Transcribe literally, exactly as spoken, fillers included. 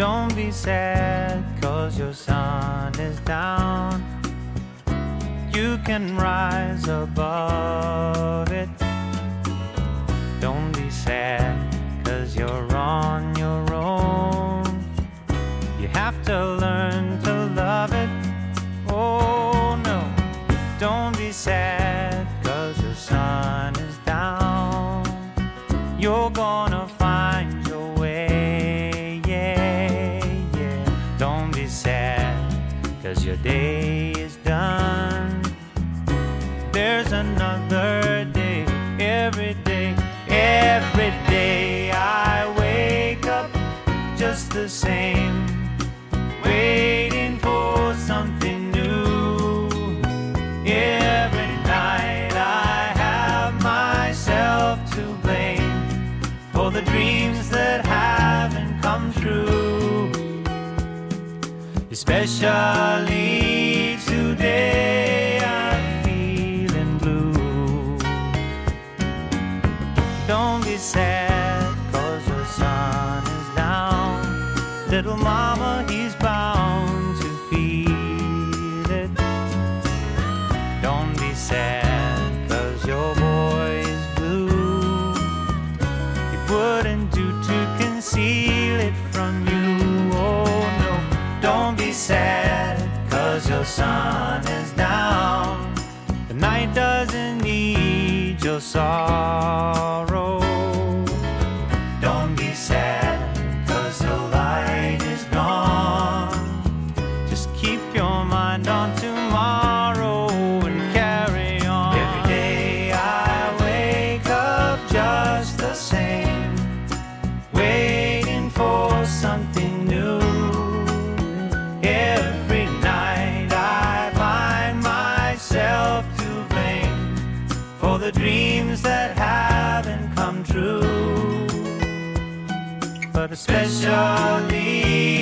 Don't be sad, cause your sun is down. You can rise above it. Don't be sad, cause you're on your own. You have to learn to love it. Oh no, don't be sad, cause your sun is down. You're gonna find your way, yeah, yeah. Don't be sad, cause your day is done. There's another day, every day, every day I wake up just the same, waiting for something new. Every night I have myself to blame for the dreams that haven't come true. Especially today I'm feeling blue. Don't be sad, cause your sun is down. Little mama, he's bound to feel it. Don't be sad, cause your boy is blue. It wouldn't do to conceal it from you. Oh no, don't be sad, cause your sun is down. The night doesn't need your sorrow. Don't be sad, cause the light is gone. Just keep your mind on tomorrow and carry on. Every day I wake up just the same, waiting for something new. Every night I find myself to blame for the dreams that haven't come true. But especially